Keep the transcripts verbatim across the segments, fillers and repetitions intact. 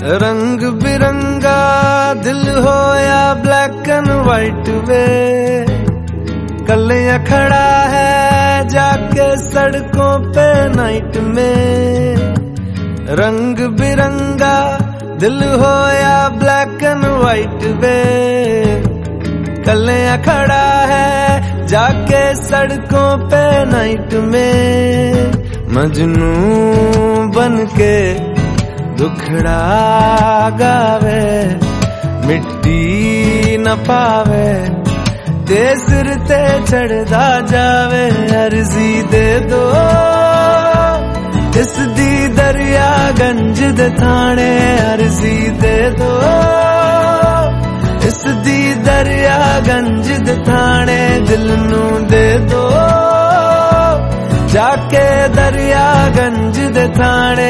रंग बिरंगा दिल हो या ब्लैक एंड वाइट वे, कलियां खड़ा है जाके सड़कों पे नाइट में। रंग बिरंगा दिल हो या ब्लैक एंड वाइट वे, कलियां खड़ा है जाके सड़कों पे नाइट में। मजनू बन के दुखड़ा गावे, मिट्टी न पावे, ते सिर ते चढ़दा जावे। अर्जी दे दो इस दी दरिया गंज दे थाने, अर्जी दे दो इस दी दरिया गंज दे थाने। दिल नू दे दो जाके दरिया गंज दे थाने।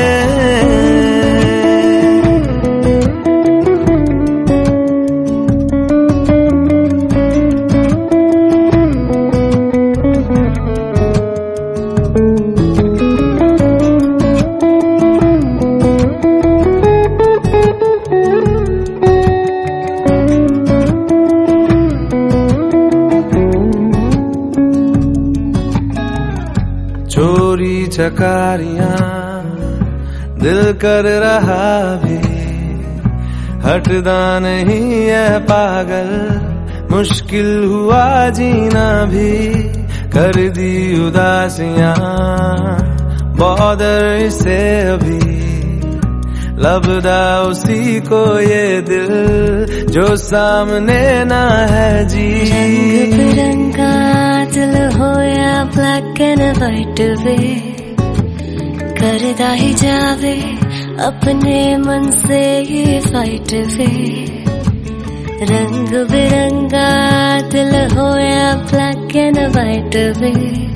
चोरी चकारियां दिल कर रहा भी, हटदा नहीं है पागल, मुश्किल हुआ जीना भी। कर दी उदासियां बॉर्डर से अभी, लबदा उसी को ये दिल जो सामने ना है जी। रंग बिरंगा दिल हो या ब्लैक एंड वाइट वे, करदा ही जावे अपने मन से ये फाइट वे। रंग बिरंगा दिल हो या ब्लैक एंड वाइट वे,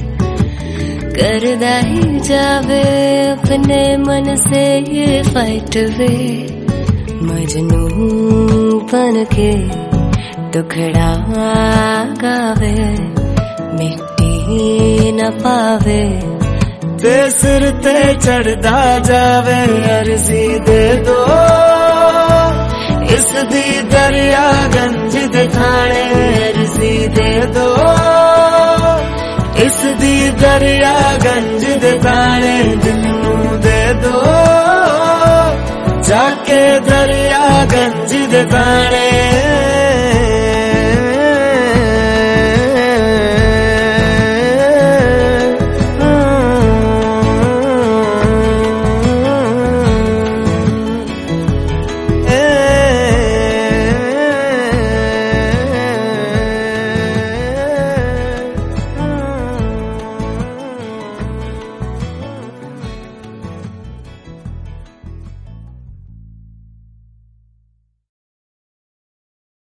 करदा ही जावे अपने मन से ये फाइट वे। मजनू बन के दुखड़ा गावे, मिट्टी न पावे, ते सिर ते चढ़दा जावे। अर्जी दे दो इस दी दरिया गंज दे थाने, अर्जी दे दो इस दी दरिया गंज दे थाने। दिल नू दे दो जाके दरिया गंज दे थाने।